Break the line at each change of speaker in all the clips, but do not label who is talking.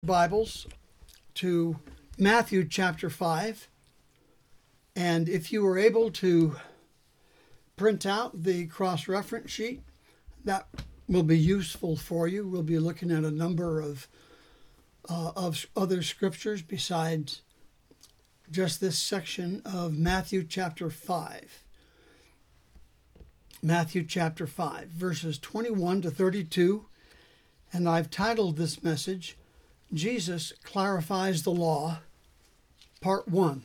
Bibles to Matthew chapter 5. And if you were able to print out the cross-reference sheet, that will be useful for you. We'll be looking at a number of other scriptures besides just this section of Matthew chapter 5. Matthew chapter 5, verses 21 to 32. And I've titled this message, Jesus Clarifies the Law, Part 1.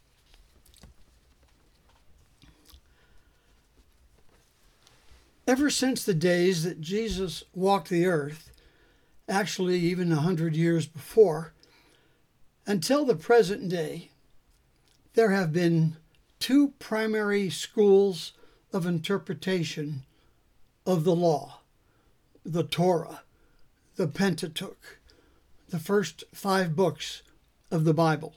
Ever since the days that Jesus walked the earth, actually even 100 years before, until the present day, there have been two primary schools of interpretation of the law: the Torah, the Pentateuch, the first 5 books of the Bible.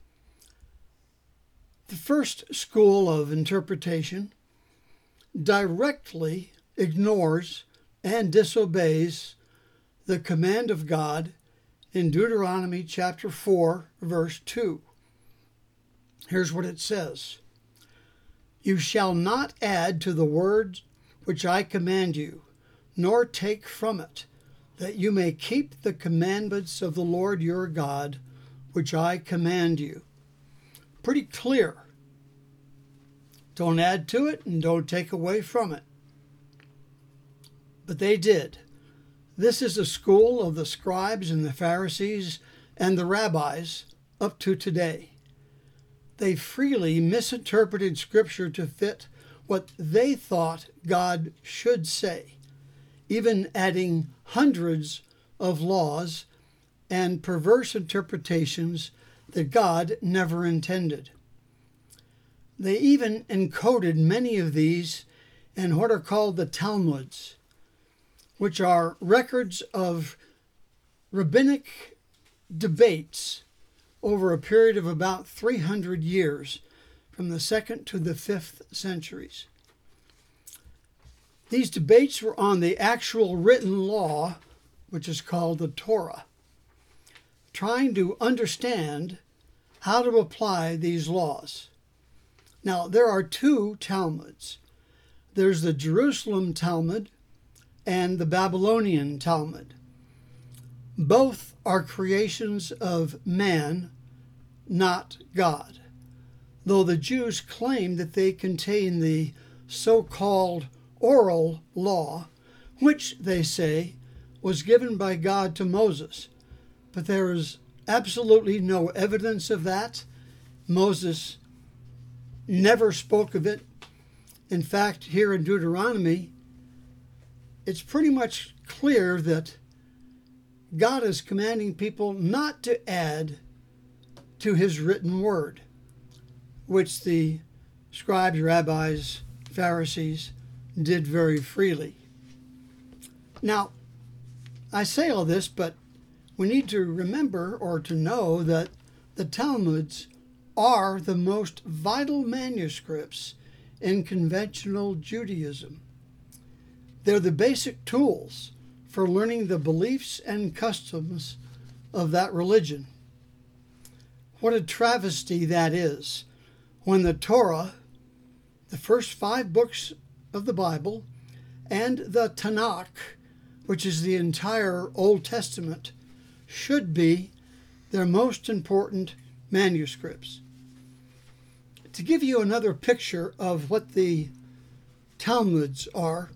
The first school of interpretation directly ignores and disobeys the command of God in Deuteronomy chapter 4, verse 2. Here's what it says: "You shall not add to the words which I command you, nor take from it, that you may keep the commandments of the Lord your God, which I command you." Pretty clear. Don't add to it and don't take away from it. But they did. This is the school of the scribes and the Pharisees and the rabbis up to today. They freely misinterpreted Scripture to fit what they thought God should say, even adding hundreds of laws and perverse interpretations that God never intended. They even encoded many of these in what are called the Talmuds, which are records of rabbinic debates over a period of about 300 years, from the 2nd to the 5th centuries. These debates were on the actual written law, which is called the Torah, trying to understand how to apply these laws. Now, there are 2 Talmuds. There's the Jerusalem Talmud and the Babylonian Talmud. Both are creations of man, not God, though the Jews claim that they contain the so-called oral law, which, they say, was given by God to Moses. But there is absolutely no evidence of that. Moses never spoke of it. In fact, here in Deuteronomy, it's pretty much clear that God is commanding people not to add to his written word, which the scribes, rabbis, Pharisees did very freely. Now, I say all this, but we need to remember or to know that the Talmuds are the most vital manuscripts in conventional Judaism. They're the basic tools for learning the beliefs and customs of that religion. What a travesty that is when the Torah, the first 5 books of the Bible, and the Tanakh, which is the entire Old Testament, should be their most important manuscripts. To give you another picture of what the Talmuds are,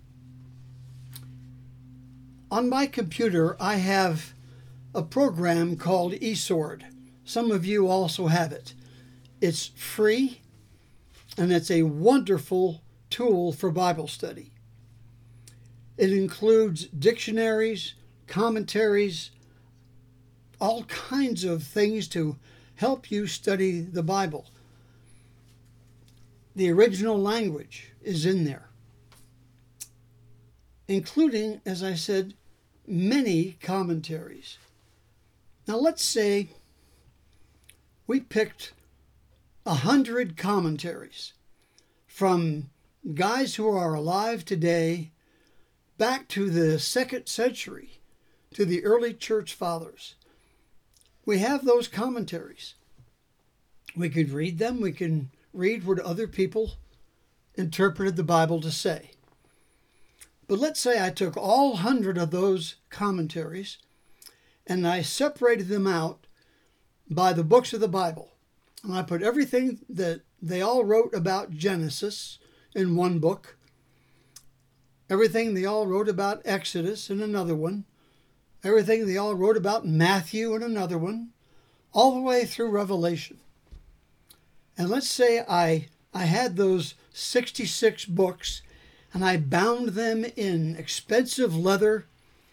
on my computer I have a program called eSword. Some of you also have it. It's free, and it's a wonderful tool for Bible study. It includes dictionaries, commentaries, all kinds of things to help you study the Bible. The original language is in there, including, as I said, many commentaries. Now let's say we picked 100 commentaries from guys who are alive today back to the 2nd century, to the early church fathers. we have those commentaries. We could read them. We can read what other people interpreted the Bible to say. But let's say I took all 100 of those commentaries and I separated them out by the books of the Bible. And I put everything that they all wrote about Genesis in one book, everything they all wrote about Exodus in another one, everything they all wrote about Matthew in another one, all the way through Revelation. And let's say I had those 66 books and I bound them in expensive leather,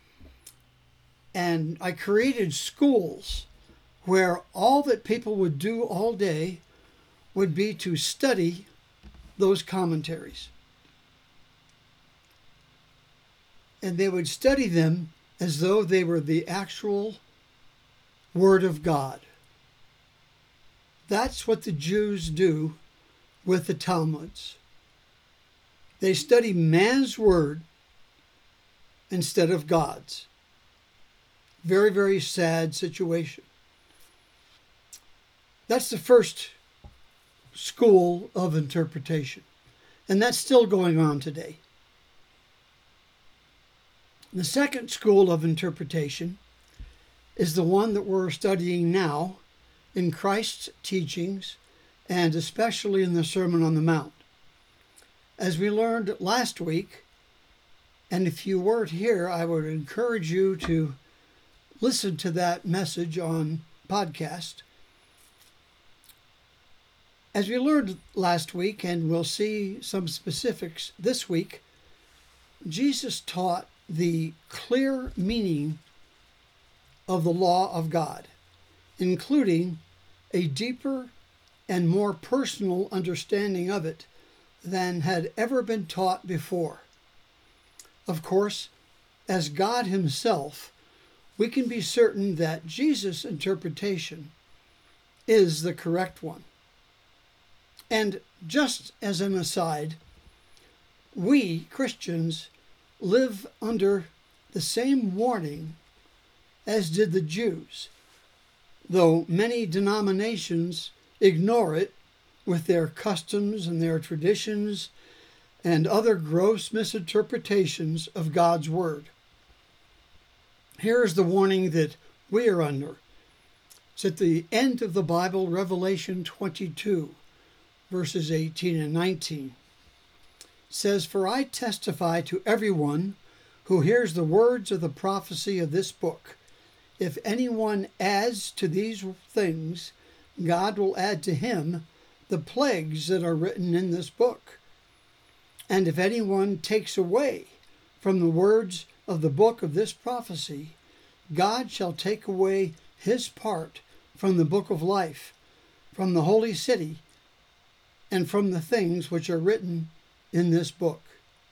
and I created schools where all that people would do all day would be to study those commentaries. And they would study them as though they were the actual Word of God. That's what the Jews do with the Talmuds. They study man's word instead of God's. Very, very sad situation. That's the first school of interpretation, and that's still going on today. The second school of interpretation is the one that we're studying now in Christ's teachings, and especially in the Sermon on the Mount. As we learned last week, and if you weren't here, I would encourage you to listen to that message on podcast. As we learned last week, and we'll see some specifics this week, Jesus taught the clear meaning of the law of God, including a deeper and more personal understanding of it than had ever been taught before. Of course, as God himself, we can be certain that Jesus' interpretation is the correct one. And just as an aside, we Christians live under the same warning as did the Jews, though many denominations ignore it with their customs and their traditions and other gross misinterpretations of God's Word. Here's the warning that we are under. It's at the end of the Bible, Revelation 22, verses 18 and 19. It says, "For I testify to everyone who hears the words of the prophecy of this book. If anyone adds to these things, God will add to him the plagues that are written in this book. And if anyone takes away from the words of the book of this prophecy, God shall take away his part from the book of life, from the holy city, and from the things which are written in this book."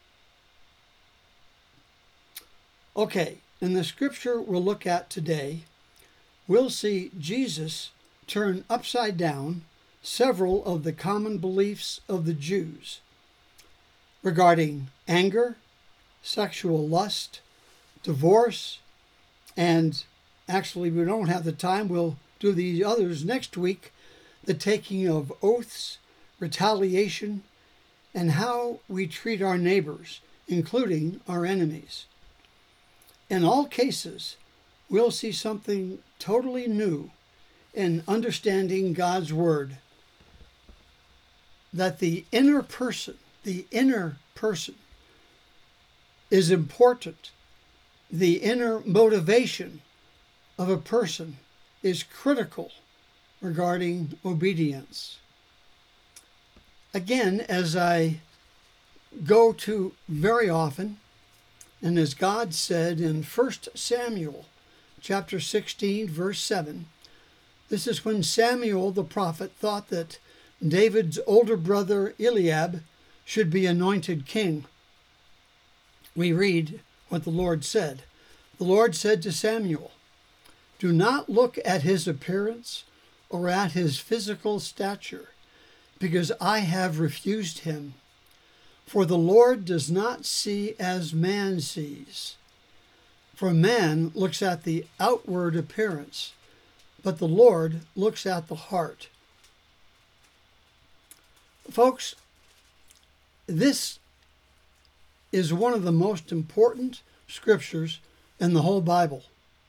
Okay, in the scripture we'll look at today, we'll see Jesus turn upside down several of the common beliefs of the Jews regarding anger, sexual lust, divorce, and actually we don't have the time, we'll do the others next week, the taking of oaths, retaliation, and how we treat our neighbors, including our enemies. In all cases, we'll see something totally new in understanding God's Word, that the inner person is important. The inner motivation of a person is critical regarding obedience. Again, as I go to very often, and as God said in 1 Samuel chapter 16, verse 7, this is when Samuel the prophet thought that David's older brother Eliab should be anointed king. We read what the Lord said. The Lord said to Samuel, "Do not look at his appearance or at his physical stature, because I have refused him. For the Lord does not see as man sees. For man looks at the outward appearance, but the Lord looks at the heart. Folks, this is one of the most important scriptures in the whole Bible.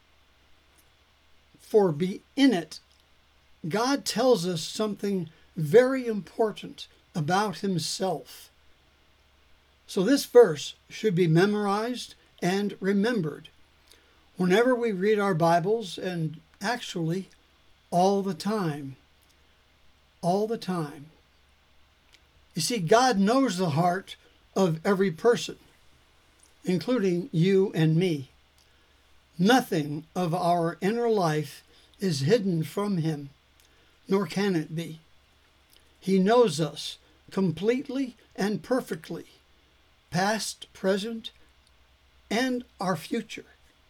For in it, God tells us something very important about himself. So this verse should be memorized and remembered whenever we read our Bibles, and actually all the time. All the time. You see, God knows the heart of every person, including you and me. Nothing of our inner life is hidden from him, nor can it be. He knows us completely and perfectly, past, present, and our future.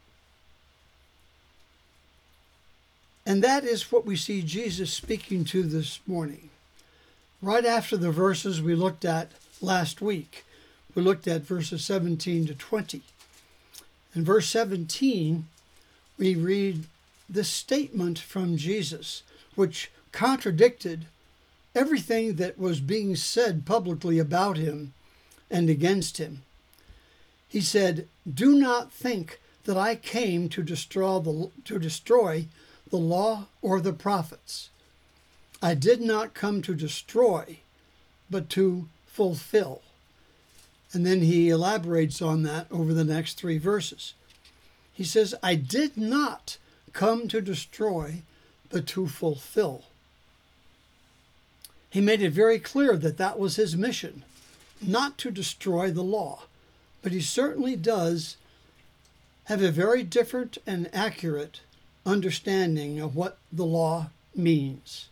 And that is what we see Jesus speaking to this morning. Right after the verses we looked at last week, we looked at verses 17 to 20. In verse 17, we read this statement from Jesus, which contradicted everything that was being said publicly about him and against him. He said, "Do not think that I came to destroy the law or the prophets. I did not come to destroy, but to fulfill." And then he elaborates on that over the next 3 verses. He says, "I did not come to destroy, but to fulfill." He made it very clear that that was his mission, not to destroy the law. But he certainly does have a very different and accurate understanding of what the law means.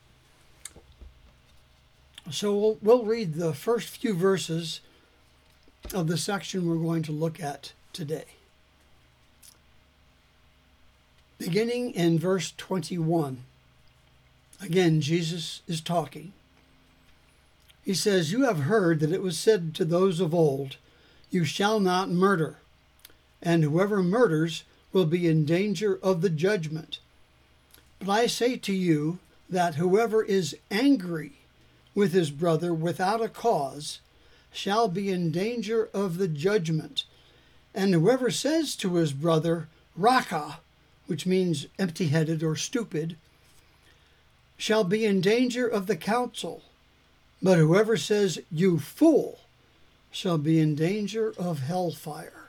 So we'll read the first few verses of the section we're going to look at today. Beginning in verse 21. Again, Jesus is talking. He says, "You have heard that it was said to those of old, 'You shall not murder,' and whoever murders will be in danger of the judgment. But I say to you that whoever is angry with his brother without a cause shall be in danger of the judgment. And whoever says to his brother, 'Raca,' which means empty-headed or stupid, shall be in danger of the council. But whoever says, 'You fool,' shall be in danger of hellfire."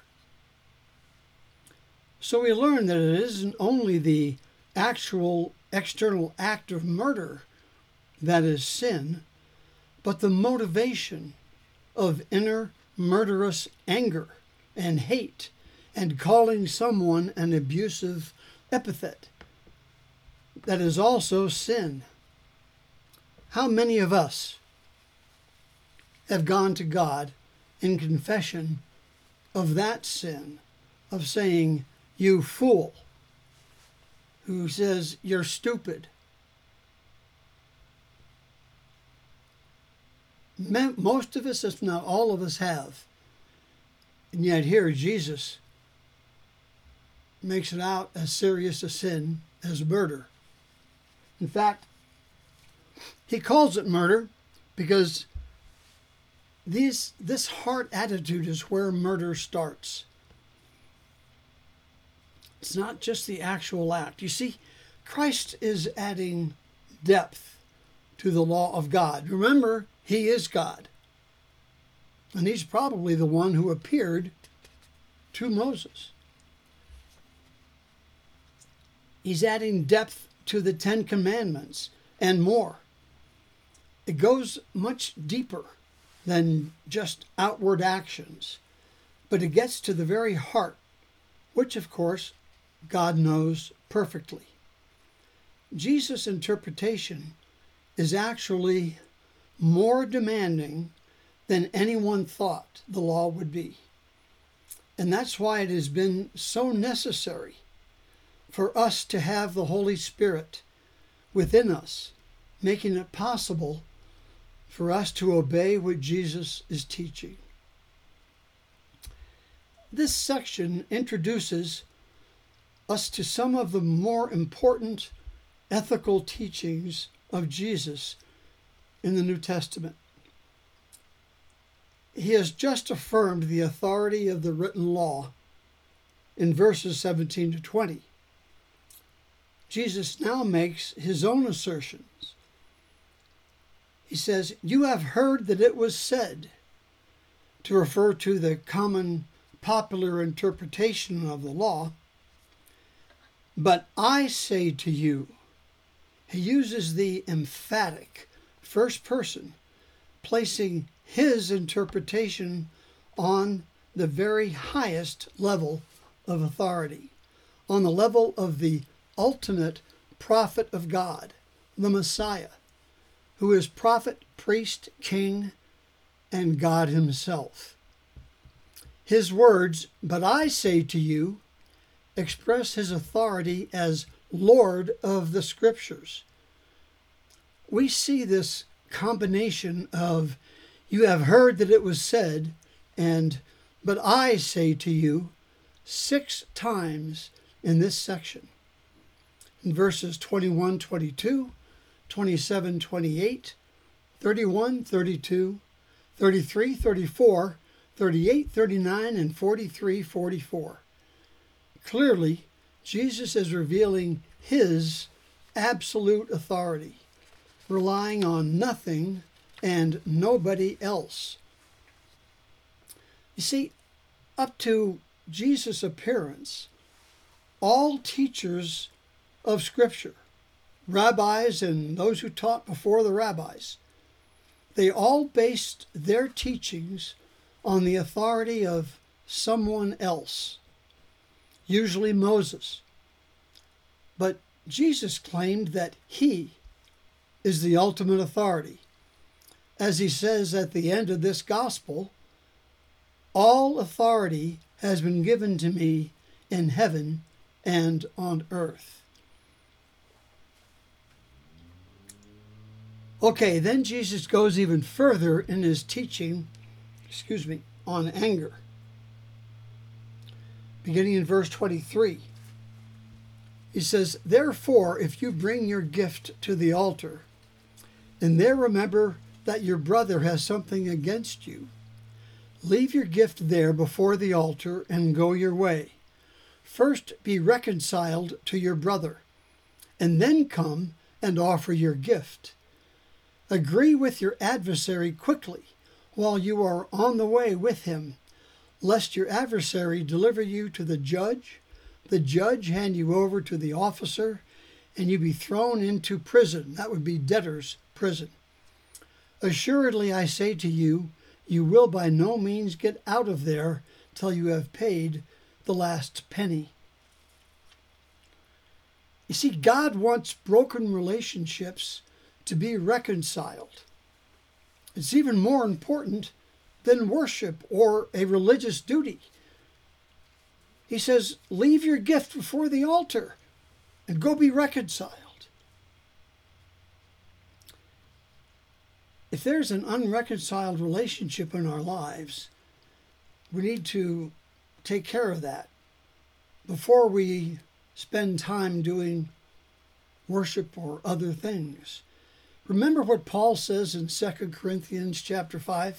So we learn that it isn't only the actual external act of murder that is sin, but the motivation of inner murderous anger and hate and calling someone an abusive epithet. That is also sin. How many of us have gone to God in confession of that sin, of saying, "You fool," who says, "You're stupid"? Most of us, if not all of us, have. And yet here Jesus makes it out as serious a sin as murder. In fact, he calls it murder because this heart attitude is where murder starts. It's not just the actual act. You see, Christ is adding depth to the law of God. Remember, he is God. And he's probably the one who appeared to Moses. He's adding depth to the 10 Commandments and more. It goes much deeper than just outward actions, but it gets to the very heart, which of course God knows perfectly. Jesus' interpretation is actually more demanding than anyone thought the law would be. And that's why it has been so necessary for us to have the Holy Spirit within us, making it possible for us to obey what Jesus is teaching. This section introduces us to some of the more important ethical teachings of Jesus in the New Testament. He has just affirmed the authority of the written law in verses 17 to 20. Jesus now makes his own assertions. He says, "You have heard that it was said," to refer to the common popular interpretation of the law, "But I say to you." He uses the emphatic first person, placing his interpretation on the very highest level of authority, on the level of the ultimate prophet of God, the Messiah, who is prophet, priest, king, and God himself. His words, "But I say to you," express his authority as Lord of the Scriptures. We see this combination of "you have heard that it was said" and "but I say to you" 6 times in this section. In verses 21, 22, 27, 28, 31, 32, 33, 34, 38, 39, and 43, 44. Clearly, Jesus is revealing his absolute authority, relying on nothing and nobody else. You see, up to Jesus' appearance, all teachers of Scripture, rabbis and those who taught before the rabbis, they all based their teachings on the authority of someone else, usually Moses. But Jesus claimed that he is the ultimate authority. As he says at the end of this gospel, "All authority has been given to me in heaven and on earth." Okay, then Jesus goes even further in his teaching, on anger. Beginning in verse 23, he says, "Therefore, if you bring your gift to the altar, and there remember that your brother has something against you, leave your gift there before the altar and go your way. First be reconciled to your brother, and then come and offer your gift. Agree with your adversary quickly while you are on the way with him, lest your adversary deliver you to the judge hand you over to the officer, and you be thrown into prison." That would be debtor's prison. "Assuredly, I say to you, you will by no means get out of there till you have paid the last penny." You see, God wants broken relationships to be reconciled. It's even more important than worship or a religious duty. He says, leave your gift before the altar and go be reconciled. If there's an unreconciled relationship in our lives, we need to take care of that before we spend time doing worship or other things. Remember what Paul says in 2 Corinthians chapter 5?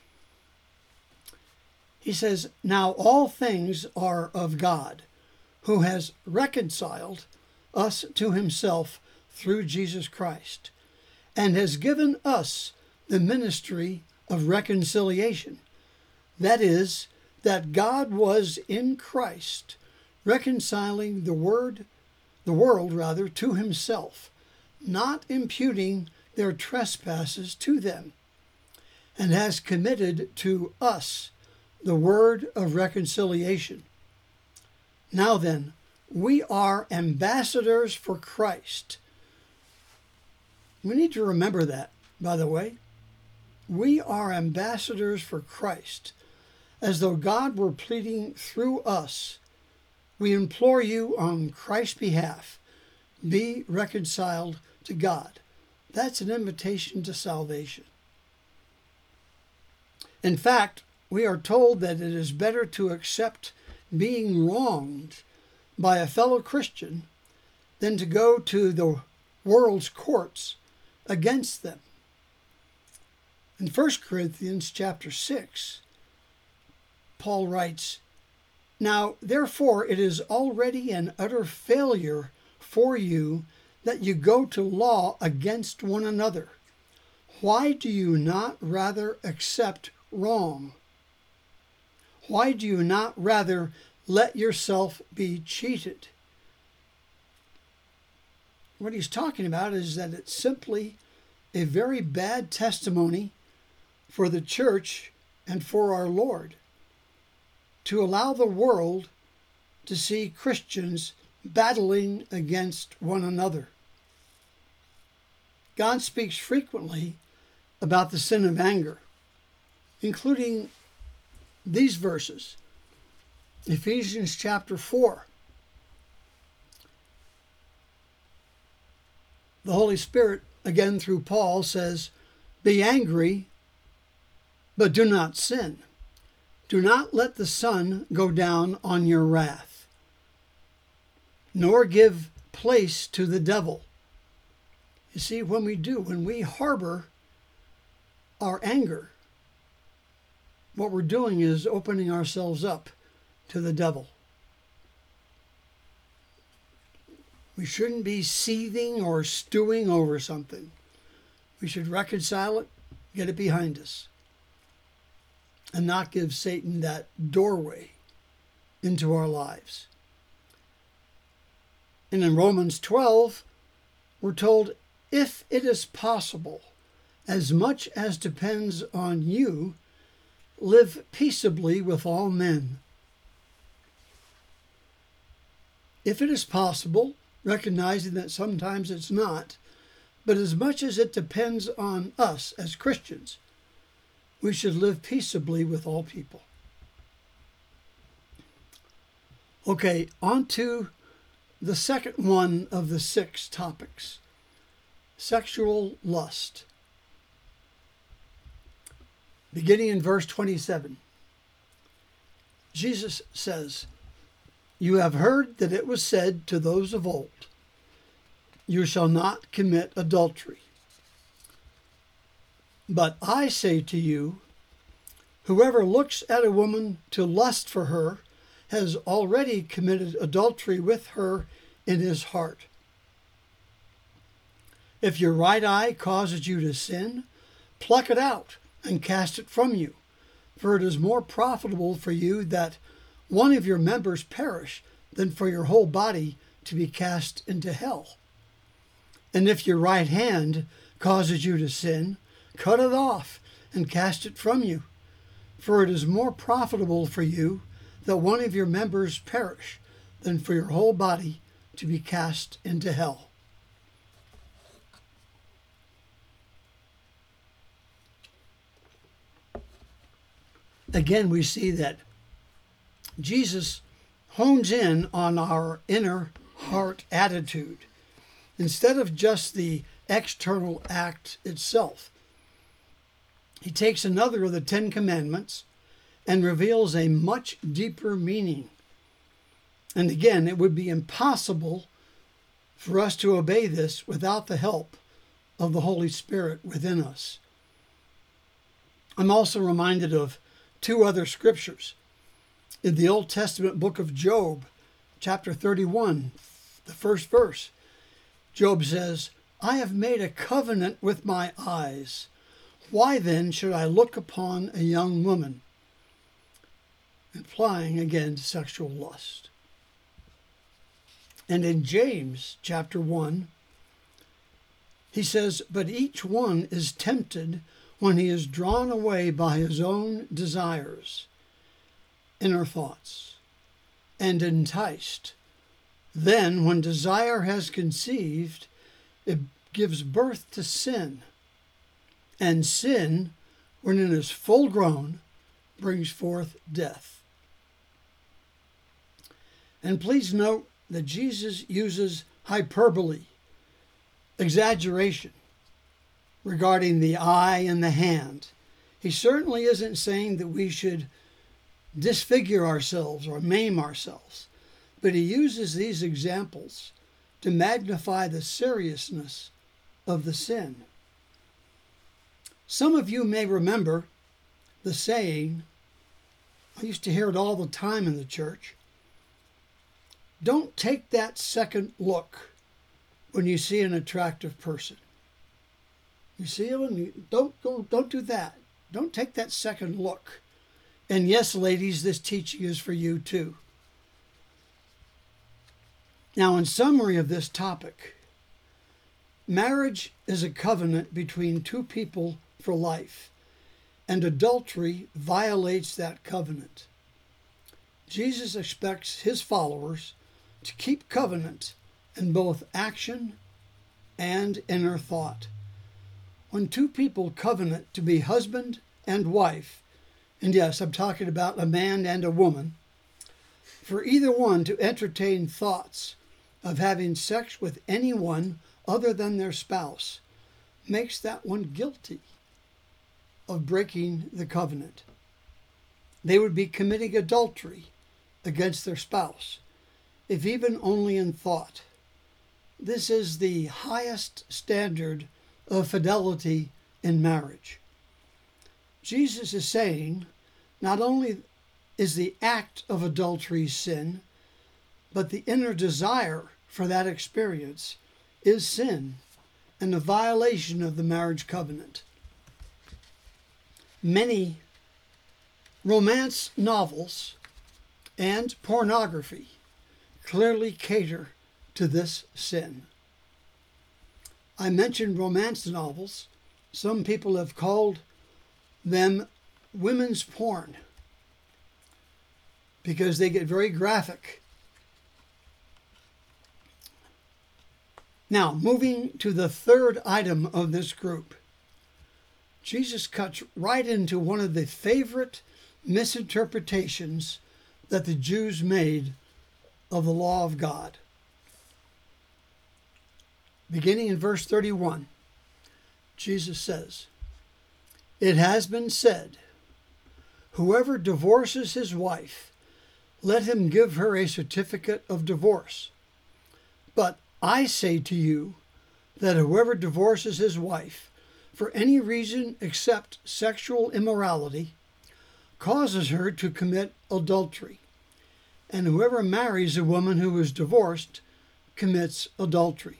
He says, "Now all things are of God, who has reconciled us to himself through Jesus Christ, and has given us the ministry of reconciliation. That is, that God was in Christ, reconciling the world to himself, not imputing their trespasses to them, and has committed to us the word of reconciliation. Now then, we are ambassadors for Christ." We need to remember that, by the way. We are ambassadors for Christ, as though God were pleading through us. We implore you on Christ's behalf, be reconciled to God. That's an invitation to salvation. In fact, we are told that it is better to accept being wronged by a fellow Christian than to go to the world's courts against them. In 1 Corinthians chapter 6, Paul writes, "Now, therefore, it is already an utter failure for you that you go to law against one another. Why do you not rather accept wrong? Why do you not rather let yourself be cheated?" What he's talking about is that it's simply a very bad testimony for the church and for our Lord to allow the world to see Christians battling against one another. God speaks frequently about the sin of anger, including these verses. Ephesians chapter 4. The Holy Spirit, again through Paul, says, "Be angry, but do not sin. Do not let the sun go down on your wrath, nor give place to the devil." You see, when we harbor our anger, what we're doing is opening ourselves up to the devil. We shouldn't be seething or stewing over something. We should reconcile it, get it behind us, and not give Satan that doorway into our lives. And in Romans 12, we're told, "If it is possible, as much as depends on you, live peaceably with all men." If it is possible, recognizing that sometimes it's not, but as much as it depends on us as Christians, we should live peaceably with all people. Okay, on to the second one of the 6 topics, sexual lust. Beginning in verse 27, Jesus says, "You have heard that it was said to those of old, 'You shall not commit adultery.' But I say to you, whoever looks at a woman to lust for her has already committed adultery with her in his heart. If your right eye causes you to sin, pluck it out and cast it from you, for it is more profitable for you that one of your members perish than for your whole body to be cast into hell. And if your right hand causes you to sin, cut it off and cast it from you, for it is more profitable for you that one of your members perish than for your whole body to be cast into hell." Again, we see that Jesus hones in on our inner heart attitude instead of just the external act itself. He takes another of the 10 Commandments and reveals a much deeper meaning. And again, it would be impossible for us to obey this without the help of the Holy Spirit within us. I'm also reminded of 2 other scriptures. In the Old Testament book of Job, chapter 31, the first verse, Job says, "I have made a covenant with my eyes. Why then should I look upon a young woman?" Implying again sexual lust. And in James chapter 1, he says, "But each one is tempted when he is drawn away by his own desires, inner thoughts, and enticed. Then, when desire has conceived, it gives birth to sin. And sin, when it is full grown, brings forth death." And please note that Jesus uses hyperbole, exaggeration, regarding the eye and the hand. He certainly isn't saying that we should disfigure ourselves or maim ourselves, but he uses these examples to magnify the seriousness of the sin. Some of you may remember the saying, I used to hear it all the time in the church, don't take that second look when you see an attractive person. You see them, don't do that. Don't take that second look. And yes, ladies, this teaching is for you too. Now, in summary of this topic, marriage is a covenant between two people for life, and adultery violates that covenant. Jesus expects his followers to keep covenant in both action and inner thought. When two people covenant to be husband and wife, and yes, I'm talking about a man and a woman, for either one to entertain thoughts of having sex with anyone other than their spouse makes that one guilty of breaking the covenant. They would be committing adultery against their spouse, if even only in thought. This is the highest standard of fidelity in marriage. Jesus is saying not only is the act of adultery sin, but the inner desire for that experience is sin and a violation of the marriage covenant. Many romance novels and pornography clearly cater to this sin. I mentioned romance novels. Some people have called them women's porn because they get very graphic. Now, moving to the third item of this group, Jesus cuts right into one of the favorite misinterpretations that the Jews made of the law of God. Beginning in verse 31, Jesus says, "It has been said, whoever divorces his wife, let him give her a certificate of divorce. But I say to you that whoever divorces his wife for any reason except sexual immorality causes her to commit adultery. And whoever marries a woman who is divorced commits adultery."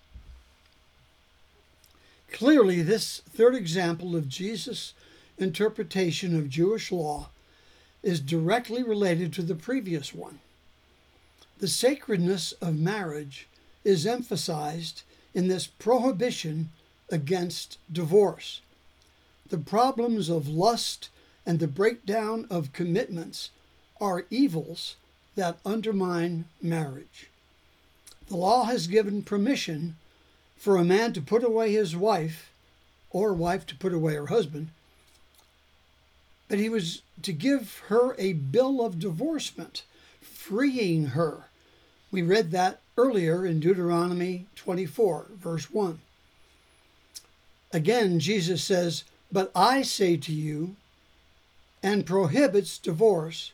Clearly, this third example of Jesus' interpretation of Jewish law is directly related to the previous one. The sacredness of marriage is emphasized in this prohibition against divorce. The problems of lust and the breakdown of commitments are evils that undermine marriage. The law has given permission for a man to put away his wife, or a wife to put away her husband, but he was to give her a bill of divorcement, freeing her. We read that earlier in Deuteronomy 24, verse 1. Again, Jesus says, "But I say to you," and prohibits divorce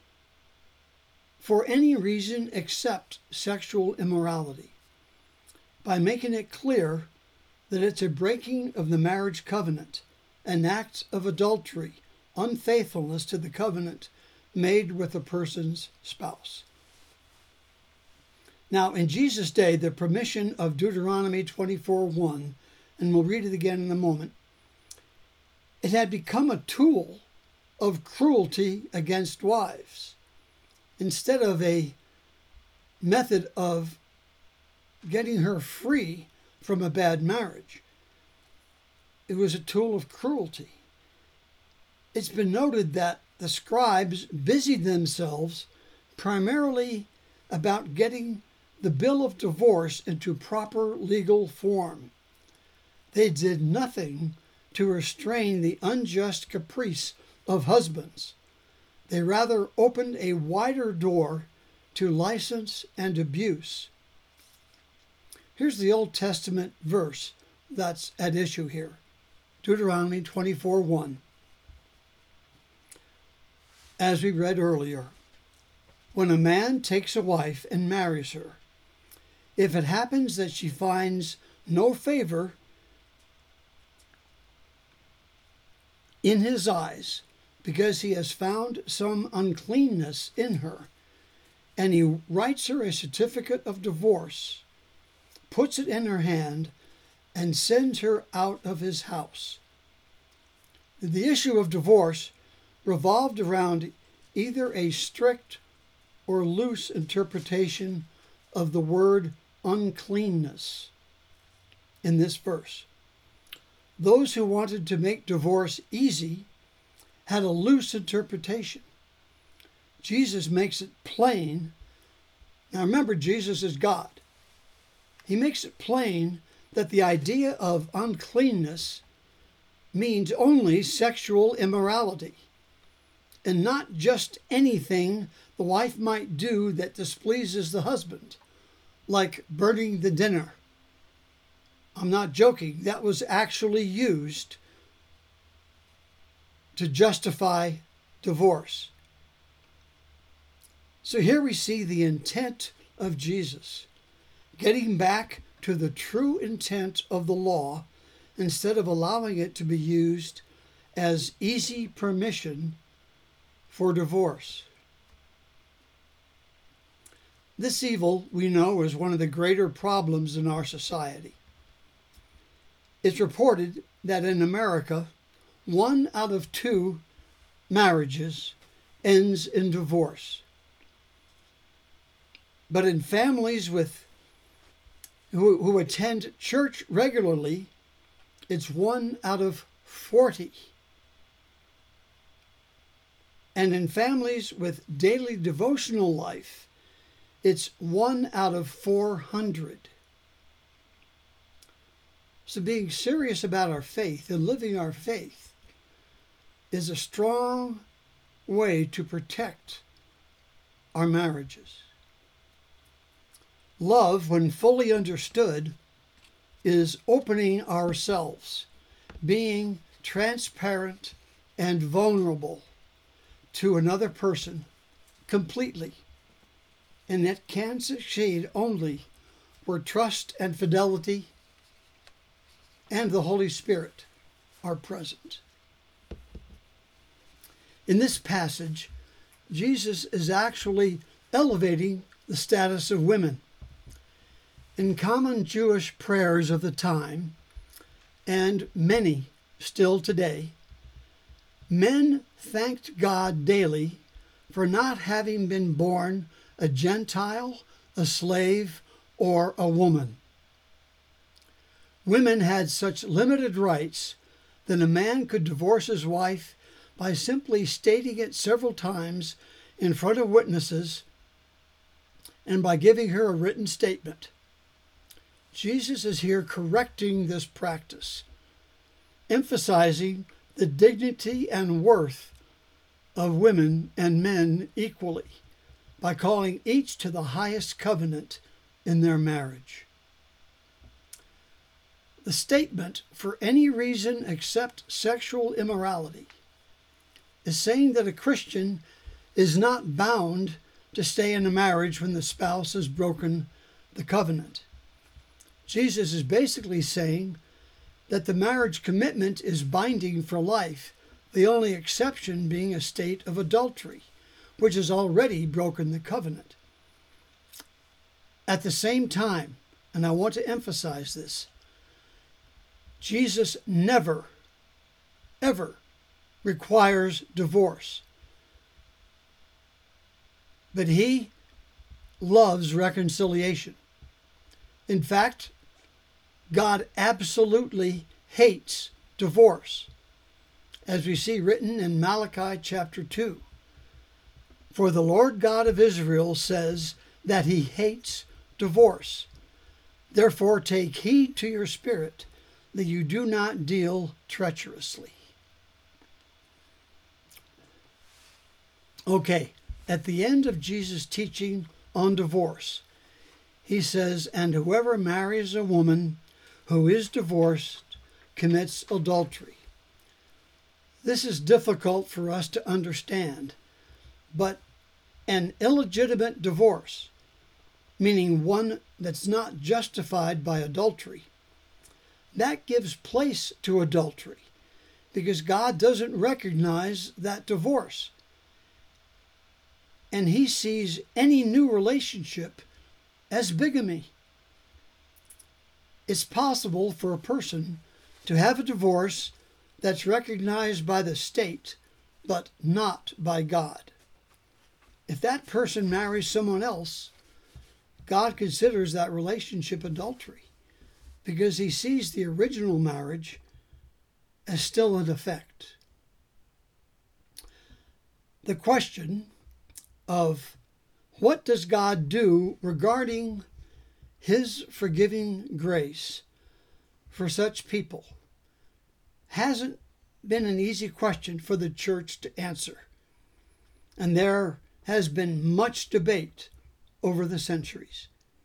for any reason except sexual immorality, by making it clear that it's a breaking of the marriage covenant, an act of adultery, unfaithfulness to the covenant made with a person's spouse. Now, in Jesus' day, the permission of Deuteronomy 24:1, and we'll read it again in a moment, it had become a tool of cruelty against wives, instead of a method of getting her free from a bad marriage. It was a tool of cruelty. It's been noted that the scribes busied themselves primarily about getting the bill of divorce into proper legal form. They did nothing to restrain the unjust caprice of husbands. They rather opened a wider door to license and abuse. Here's the Old Testament verse that's at issue here. Deuteronomy 24:1. As we read earlier, when a man takes a wife and marries her, If it happens that she finds no favor in his eyes because he has found some uncleanness in her, and he writes her a certificate of divorce, puts it in her hand, and sends her out of his house. The issue of divorce revolved around either a strict or loose interpretation of the word uncleanness in this verse. Those who wanted to make divorce easy had a loose interpretation. Jesus makes it plain. Now remember, Jesus is God. He makes it plain that the idea of uncleanness means only sexual immorality, and not just anything the wife might do that displeases the husband, like burning the dinner. I'm not joking. That was actually used to justify divorce. So here we see the intent of Jesus, getting back to the true intent of the law instead of allowing it to be used as easy permission for divorce. This evil, we know, is one of the greater problems in our society. It's reported that in America, 1 out of 2 marriages ends in divorce. But in families who attend church regularly, it's 1 out of 40. And in families with daily devotional life, it's 1 out of 400. So being serious about our faith and living our faith is a strong way to protect our marriages. Love, when fully understood, is opening ourselves, being transparent and vulnerable to another person completely. And that can succeed only where trust and fidelity and the Holy Spirit are present. In this passage, Jesus is actually elevating the status of women. In common Jewish prayers of the time, and many still today, men thanked God daily for not having been born a Gentile, a slave, or a woman. Women had such limited rights that a man could divorce his wife by simply stating it several times in front of witnesses and by giving her a written statement. Jesus is here correcting this practice, emphasizing the dignity and worth of women and men equally by calling each to the highest covenant in their marriage. The statement, for any reason except sexual immorality, is saying that a Christian is not bound to stay in a marriage when the spouse has broken the covenant. Jesus is basically saying that the marriage commitment is binding for life, the only exception being a state of adultery, which has already broken the covenant. At the same time, and I want to emphasize this, Jesus never, ever requires divorce. But he loves reconciliation. In fact, God absolutely hates divorce, as we see written in Malachi chapter 2. For the Lord God of Israel says that he hates divorce. Therefore take heed to your spirit that you do not deal treacherously. Okay, at the end of Jesus' teaching on divorce, he says, and whoever marries a woman who is divorced commits adultery. This is difficult for us to understand, but an illegitimate divorce meaning one that's not justified by adultery. That gives place to adultery because God doesn't recognize that divorce. And he sees any new relationship as bigamy. It's possible for a person to have a divorce that's recognized by the state, but not by God. If that person marries someone else, God considers that relationship adultery because he sees the original marriage as still in effect. The question of what does God do regarding his forgiving grace for such people hasn't been an easy question for the church to answer. And there has been much debate over the centuries.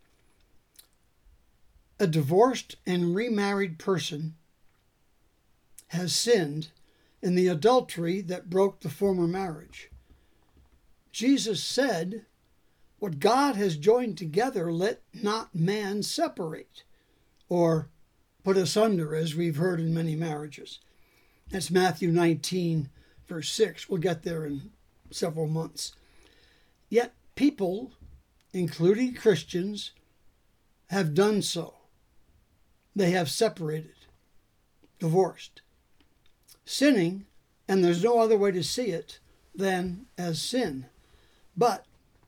A divorced and remarried person has sinned in the adultery that broke the former marriage. Jesus said, "What God has joined together, let not man separate," or put asunder, as we've heard in many marriages. That's Matthew 19, verse 6. We'll get there in several months. Yet people, including Christians, have done so. They have separated, divorced, sinning, and there's no other way to see it than as sin. But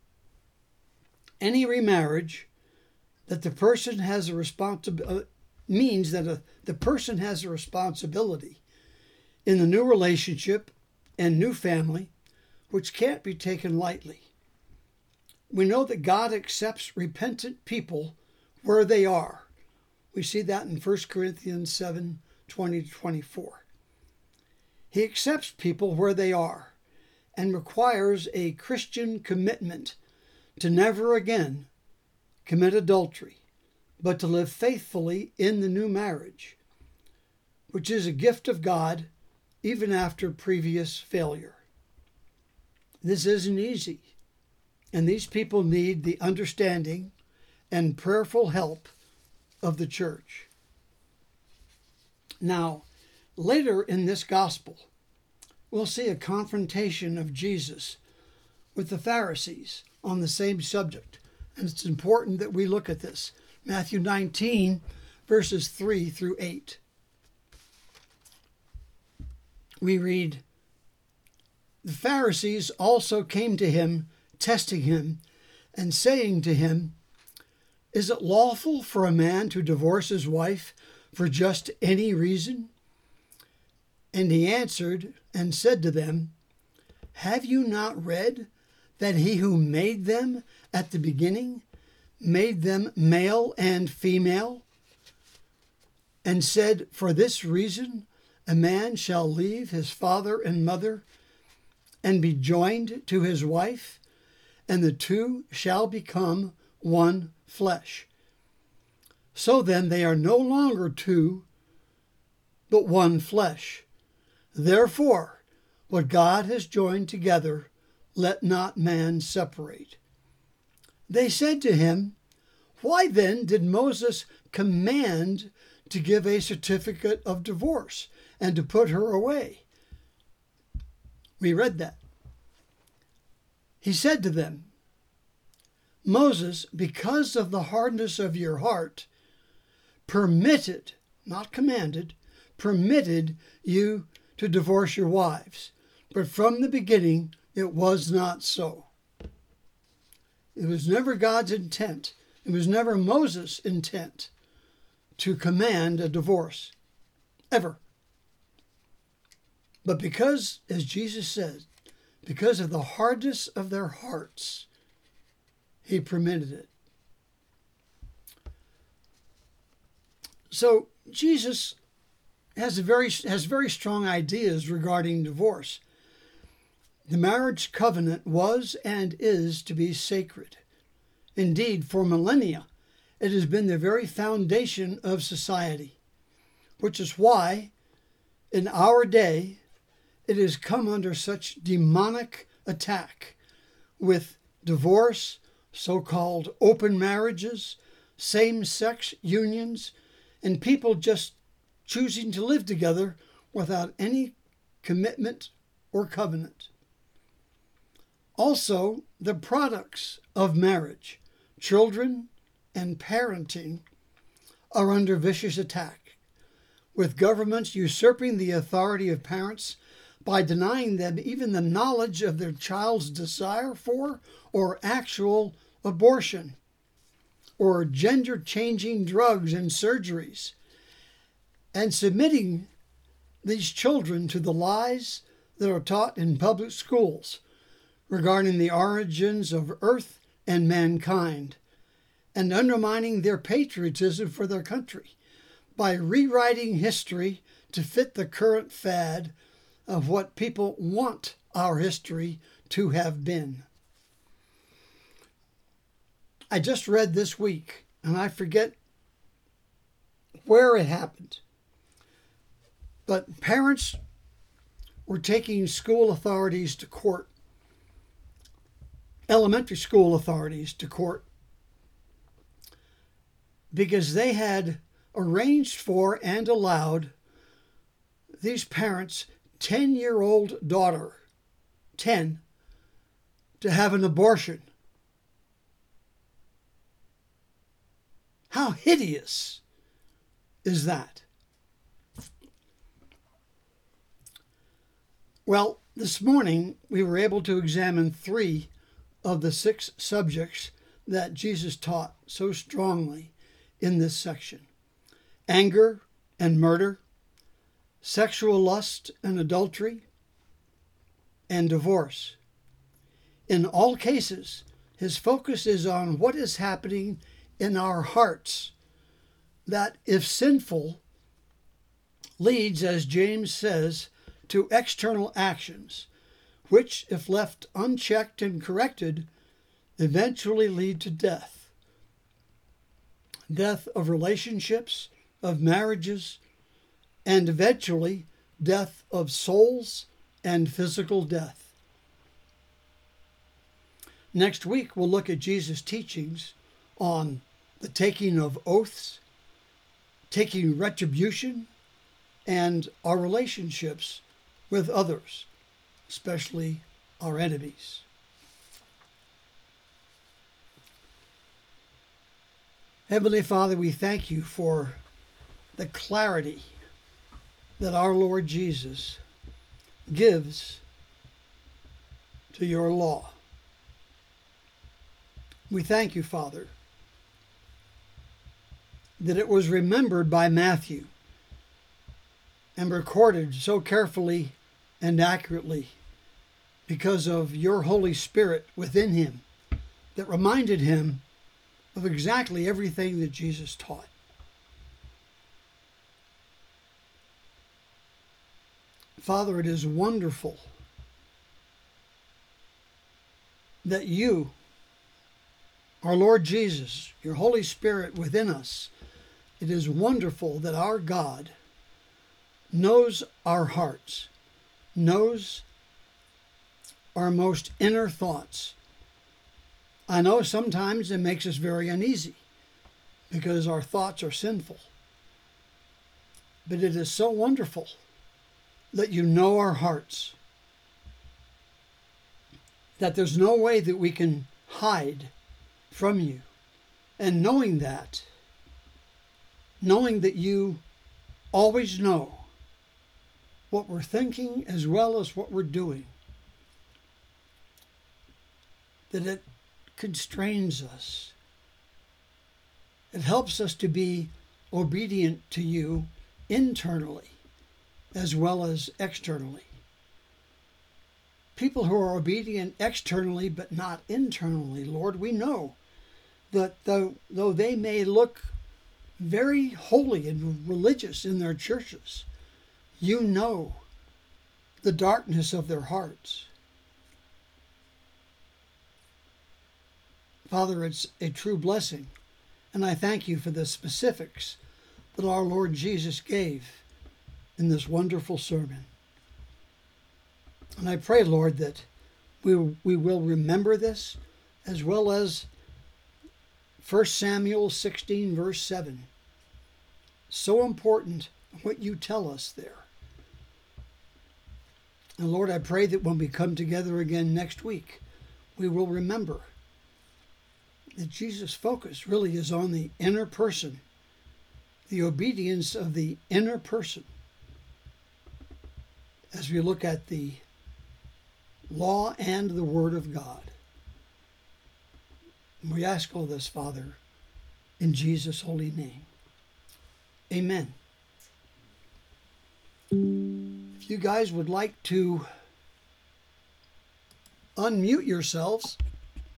any remarriage that the person has a responsibility means that the person has a responsibility in the new relationship and new family, which can't be taken lightly. We know that God accepts repentant people where they are. We see that in 1 Corinthians 7, 20-24. He accepts people where they are and requires a Christian commitment to never again commit adultery, but to live faithfully in the new marriage, which is a gift of God even after previous failure. This isn't easy, and these people need the understanding and prayerful help of the church. Now, later in this gospel, we'll see a confrontation of Jesus with the Pharisees on the same subject, and it's important that we look at this. Matthew 19, verses 3-8. We read, "The Pharisees also came to him, testing him, and saying to him, 'Is it lawful for a man to divorce his wife for just any reason?' And he answered and said to them, 'Have you not read that he who made them at the beginning made them male and female, and said, for this reason a man shall leave his father and mother and be joined to his wife, and the two shall become one flesh. So then they are no longer two, but one flesh. Therefore, what God has joined together, let not man separate.' They said to him, 'Why then did Moses command to give a certificate of divorce and to put her away?' We read that. He said to them, 'Moses, because of the hardness of your heart, permitted,' not commanded, permitted you to divorce your wives. But from the beginning, it was not so.' It was never God's intent. It was never Moses' intent to command a divorce, ever. But because, as Jesus said, because of the hardness of their hearts, he permitted it. So Jesus has very strong ideas regarding divorce. The marriage covenant was and is to be sacred. Indeed, for millennia, it has been the very foundation of society, which is why, in our day, it has come under such demonic attack with divorce, so-called open marriages, same-sex unions, and people just choosing to live together without any commitment or covenant. Also, the products of marriage, children and parenting, are under vicious attack, with governments usurping the authority of parents by denying them even the knowledge of their child's desire for or actual abortion, or gender-changing drugs and surgeries, and submitting these children to the lies that are taught in public schools regarding the origins of earth and mankind, and undermining their patriotism for their country by rewriting history to fit the current fad of what people want our history to have been. I just read this week, and I forget where it happened, but parents were taking school authorities to court, elementary school authorities to court, because they had arranged for and allowed these parents' 10-year-old daughter, 10, to have an abortion. How hideous is that? Well, this morning we were able to examine 3 of the 6 subjects that Jesus taught so strongly in this section: anger and murder, sexual lust and adultery, and divorce. In all cases, his focus is on what is happening in our hearts that, if sinful, leads, as James says, to external actions, which, if left unchecked and corrected, eventually lead to death. Death of relationships, of marriages, and eventually death of souls and physical death. Next week, we'll look at Jesus' teachings on the taking of oaths, taking retribution, and our relationships with others, especially our enemies. Heavenly Father, we thank you for the clarity that our Lord Jesus gives to your law. We thank you, Father, that it was remembered by Matthew and recorded so carefully and accurately because of your Holy Spirit within him that reminded him of exactly everything that Jesus taught. Father, it is wonderful that you, our Lord Jesus, your Holy Spirit within us, it is wonderful that our God knows our hearts, knows our most inner thoughts. I know sometimes it makes us very uneasy because our thoughts are sinful. But it is so wonderful that you know our hearts, that there's no way that we can hide from you. And knowing that you always know what we're thinking as well as what we're doing, that it constrains us. It helps us to be obedient to you internally as well as externally. People who are obedient externally but not internally, Lord, we know that though they may look very holy and religious in their churches, you know the darkness of their hearts. Father, it's a true blessing, and I thank you for the specifics that our Lord Jesus gave in this wonderful sermon. And I pray, Lord, that we will remember this as well as 1 Samuel 16, verse 7. So important what you tell us there. And Lord, I pray that when we come together again next week, we will remember that Jesus' focus really is on the inner person, the obedience of the inner person, as we look at the law and the Word of God. We ask all this, Father, in Jesus' holy name. Amen. If you guys would like to unmute yourselves